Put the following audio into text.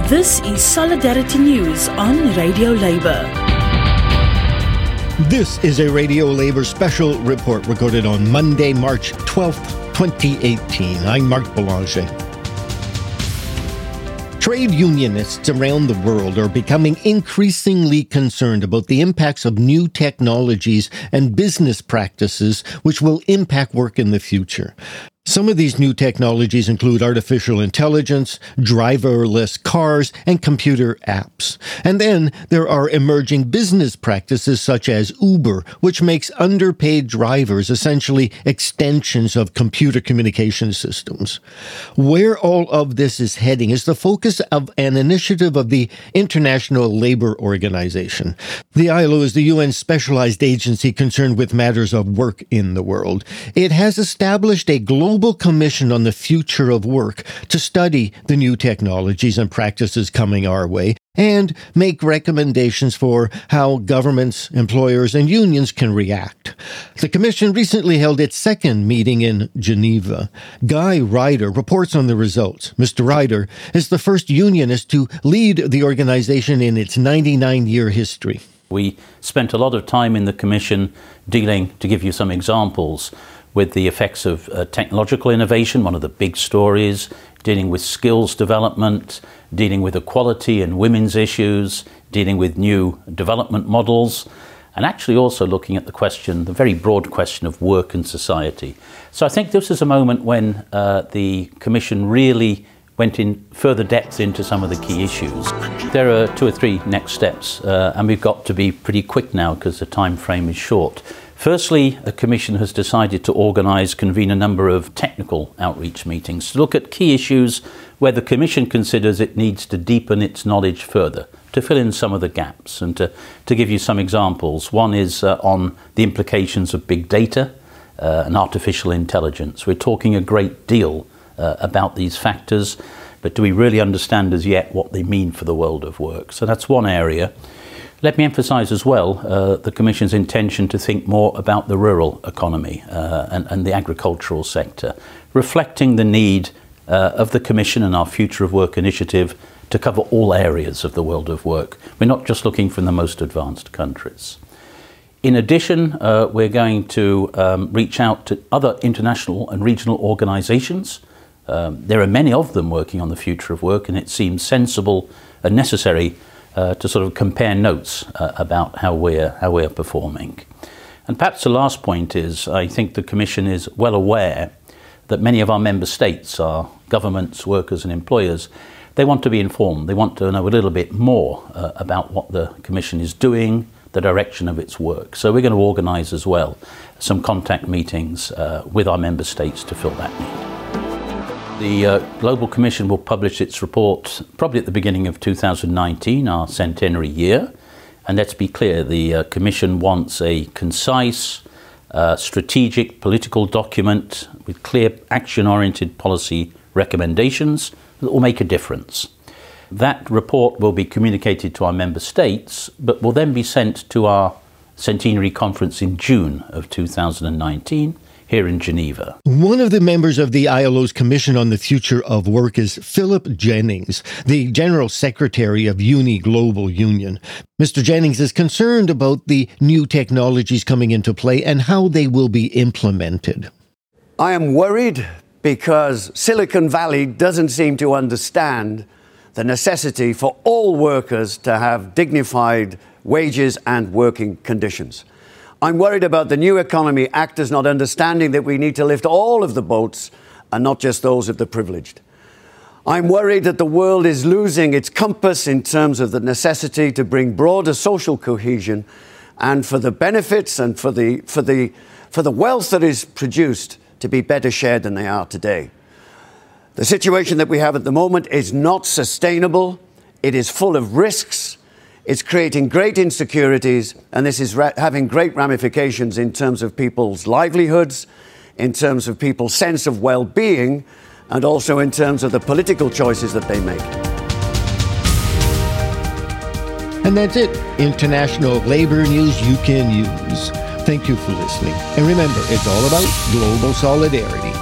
This is Solidarity News on Radio Labour. This is a Radio Labour special report recorded on Monday, March 12th, 2018. I'm Mark Belanger. Trade unionists around the world are becoming increasingly concerned about the impacts of new technologies and business practices which will impact work in the future. Some of these new technologies include artificial intelligence, driverless cars, and computer apps. And then there are emerging business practices such as Uber, which makes underpaid drivers essentially extensions of computer communication systems. Where all of this is heading is the focus of an initiative of the International Labour Organization. The ILO is the UN's specialized agency concerned with matters of work in the world. It has established a global commission on the future of work to study the new technologies and practices coming our way and make recommendations for how governments, employers, and unions can react. The Commission recently held its second meeting in Geneva. Guy Ryder reports on the results. Mr. Ryder is the first unionist to lead the organization in its 99-year history. We spent a lot of time in the Commission dealing, to give you some examples, with the effects of technological innovation, one of the big stories, dealing with skills development, dealing with equality and women's issues, dealing with new development models, and actually also looking at the very broad question of work and society. So I think this is a moment when the Commission really went in further depth into some of the key issues. There are 2 or 3 next steps, and we've got to be pretty quick now because the time frame is short. Firstly, the Commission has decided to convene a number of technical outreach meetings to look at key issues where the Commission considers it needs to deepen its knowledge further, to fill in some of the gaps. And to give you some examples, one is on the implications of big data and artificial intelligence. We're talking a great deal about these factors, but do we really understand as yet what they mean for the world of work? So that's one area. Let me emphasise as well the Commission's intention to think more about the rural economy and the agricultural sector, reflecting the need of the Commission and our Future of Work initiative to cover all areas of the world of work. We're not just looking from the most advanced countries. In addition, we're going to reach out to other international and regional organisations. There are many of them working on the future of work, and it seems sensible and necessary to sort of compare notes about how we're performing. And perhaps the last point is, I think the Commission is well aware that many of our member states, our governments, workers and employers, they want to be informed. They want to know a little bit more about what the Commission is doing, the direction of its work. So we're going to organise as well some contact meetings with our member states to fill that need. The Global Commission will publish its report probably at the beginning of 2019, our centenary year. And let's be clear, the Commission wants a concise, strategic political document with clear action-oriented policy recommendations that will make a difference. That report will be communicated to our member states, but will then be sent to our centenary conference in June of 2019. Here in Geneva. One of the members of the ILO's Commission on the Future of Work is Philip Jennings, the General Secretary of Uni Global Union. Mr. Jennings is concerned about the new technologies coming into play and how they will be implemented. I am worried because Silicon Valley doesn't seem to understand the necessity for all workers to have dignified wages and working conditions. I'm worried about the new economy actors not understanding that we need to lift all of the boats and not just those of the privileged. I'm worried that the world is losing its compass in terms of the necessity to bring broader social cohesion and for the benefits and for the wealth that is produced to be better shared than they are today. The situation that we have at the moment is not sustainable. It is full of risks. It's creating great insecurities, and this is having great ramifications in terms of people's livelihoods, in terms of people's sense of well-being, and also in terms of the political choices that they make. And that's it. International labor news you can use. Thank you for listening. And remember, it's all about global solidarity.